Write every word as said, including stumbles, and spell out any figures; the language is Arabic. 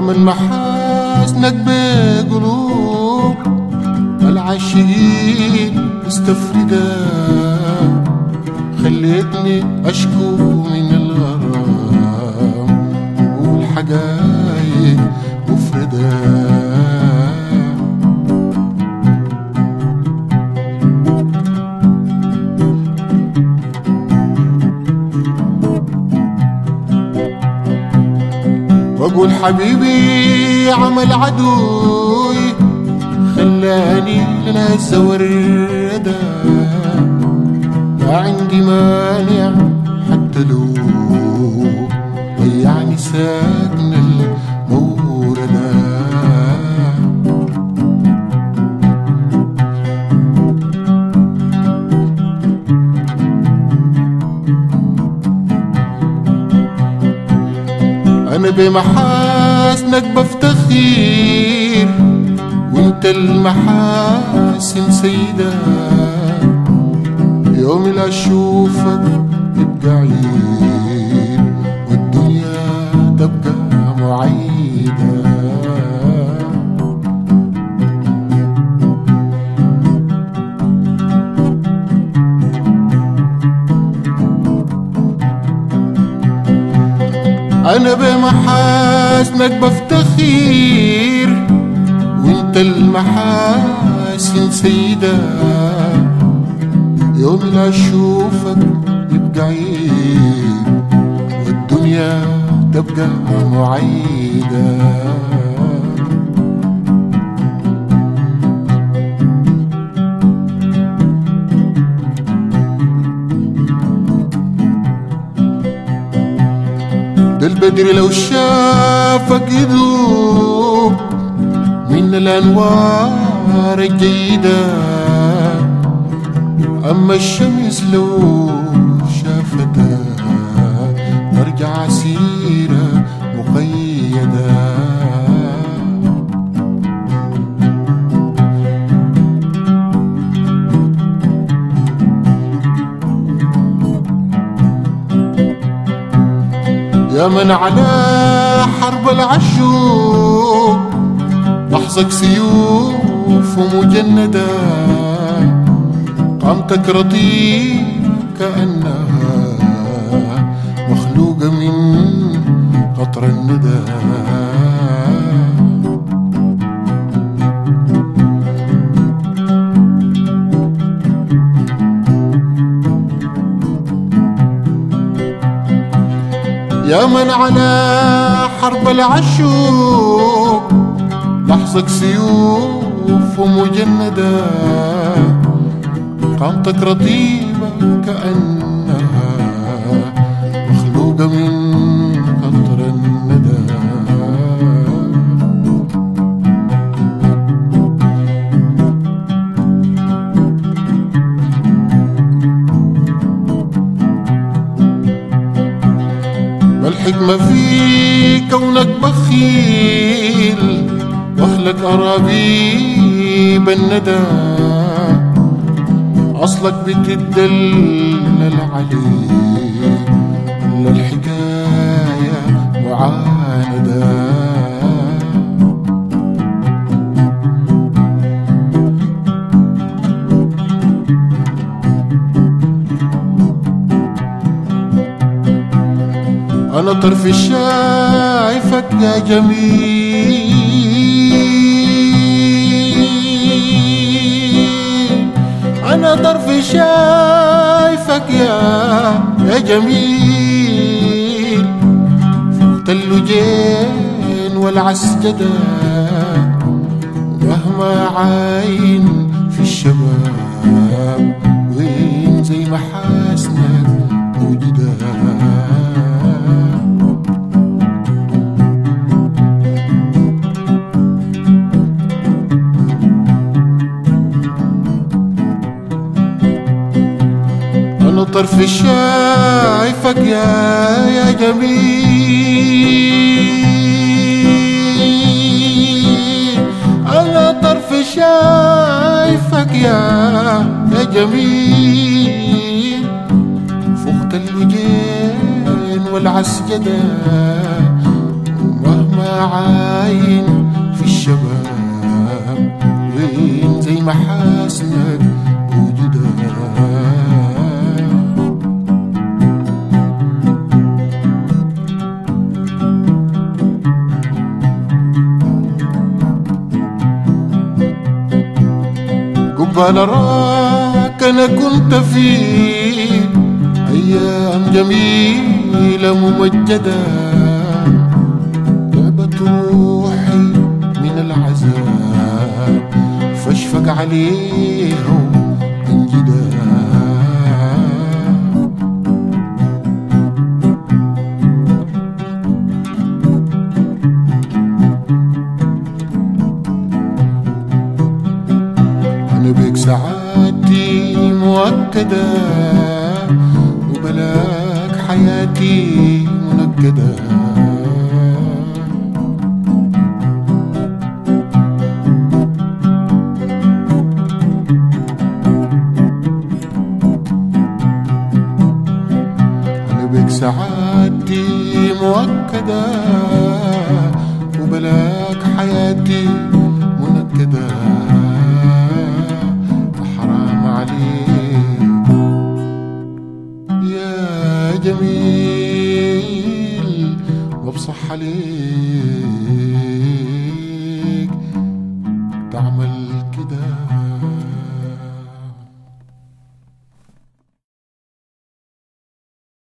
من محاسنك بقلوب العاشقين مستفردة، خليتني أشكو من الغرام وأقول حقايق مفردة. وأقول حبيبي عمل عدوي خلاني لناس وردة، ما عندي مانع حتى لو ضيعني ساكن الموردة. أنا بمحاسنك بفتخر وانت المحاسن سيدة، يوم اللي أشوفك تبقى عيد والدنيا تبقى معيدة. أنا بمحاسنك بفتخر وانت المحاسن سيدة، يوم اللي أشوفك يبقى عيد والدنيا تبقى معيدة. ده البدر لو شافك يذوب من الأنوار الجيدة، أما الشمس لو شافتها ترجع سيرة مقيدة. يا من على حرب العشوق لحظك سيوف مجندة، قامتك رطيب كأنها مخلوقة من قطر الندى. يا من على حرب العشوق لحظك سيوف مجندة، قامتك رطيبة كأنها مخلوقة من قطر الندى. ما الحكمة في كونك بخيل واخلك أرابيب الندى، أصلك بتدلل عليه للحكاية معاندة. أنا طرف شايفك يا جميل، أنا طرف شايفك يا يا جميل، فوق اللجين والعسجدة، ومهما عاين في الشباب وين زي محاسنك موجودة. أنا طرف شايفك يا يا جميل، أنا طرف شايفك يا يا جميل، فوق اللجين والعسجدة، ومهما عاين في الشباب وين زي محاسنك وجودها. قبال راك أنا كنت في أيام جميلة ممجدة، تعبت روحي من العذاب فاشفق عليها وانجدها. أنا بيك سعادتي مؤكدة وبلاك حياتي منكدة. أنا بيك سعادتي مؤكدة وبلاك حياتي منكدة. حرام عليك يا جميل وبصح عليك